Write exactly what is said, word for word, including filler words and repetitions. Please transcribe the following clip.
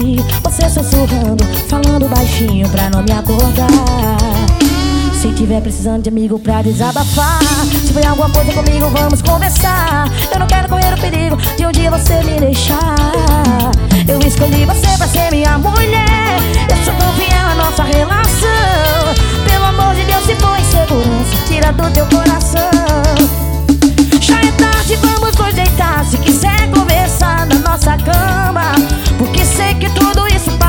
dormir, você sussurrando, falando baixinho pra não me acordar. Se tiver precisando de amigo pra desabafar, se foi alguma coisa comigo, vamos conversar. Eu não quero correr o perigo de um dia você me deixar. Eu escolhi você pra ser minha mulher, eu sou tão fiel à nossa relação. Pelo amor de Deus, se for insegurança, tira do teu coração. Já é tarde, vamos nos deitar. Se quiser conversar na nossa cama, porque sei que tudo isso